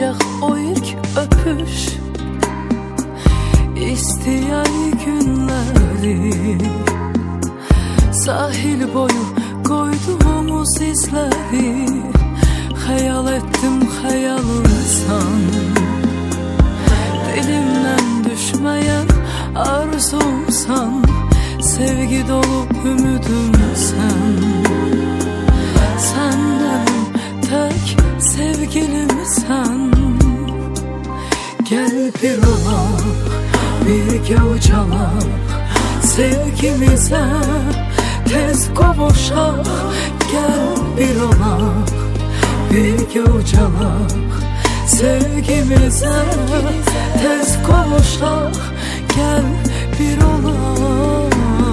unutmayaq o ilk öpüş, istəyər günləri, sahil boyu qoyduğumuz izləri. Xəyal etdim xəyalınsan, dilimdən düşməyən arzumsan, sevgi dolu ümidimsən. Sən mənim tək sevgilimsən. Gəl bir olaq, birgə ucalaq, sevgimizə tez qovuşaq. Gəl bir olaq, birgə ucalaq, sevgimizə tez qovuşaq. Gəl bir olaq.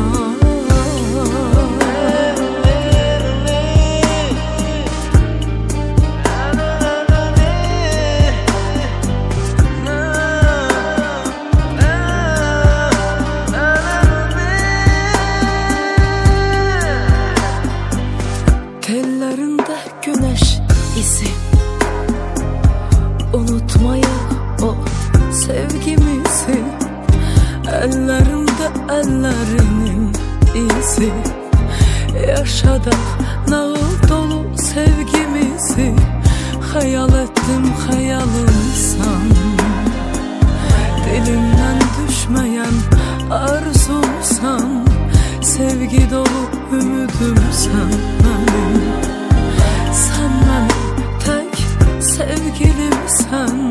Tellərində güneş izi, unutmayaq o sevgimizi. Əllərimdə əllərinin izi, yaşadaq nağıl dolu sevgimizi. Xəyal etdim xəyalınsan, dilimdən düşməyən arzumsan, sevgi dolu ümidimsən mənim. Sən mənim tək sevgilimsən.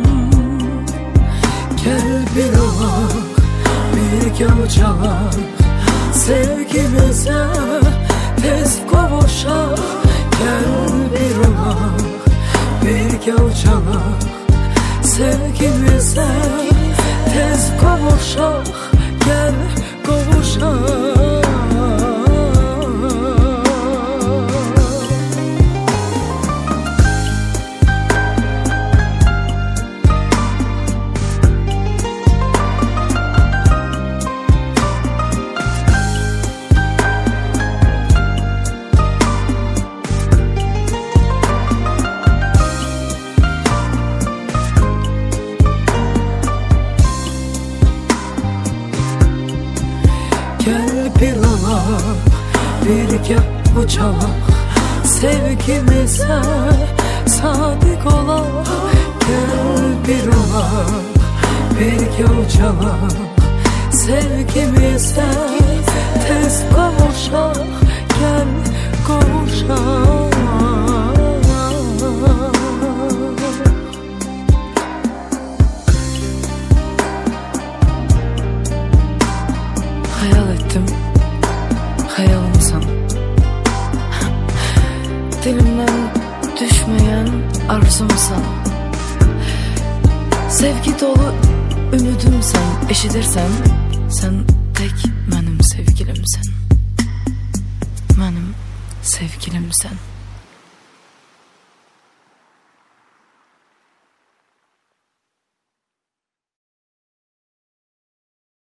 Gəl bir olaq, birgə ucalaq, sevgimizə tez qovuşaq. Gəl bir olaq, birgə ucalaq, sevgimizə tez qovuşaq. Gəl qovuşaq. Gəl bir olaq, birgə ucalaq, sevgimizə sadiq olaq. Gəl bir olaq, birgə ucalaq, sevgimizə tez qovuşaq. Gəl qovuşaq. Xəyal etdim xəyalımsan, dilimdən düşməyən arzumsan, sevgi dolu ümidimsən. Eşidirsən, sən tək mənim sevgilimsən, mənim sevgilimsən.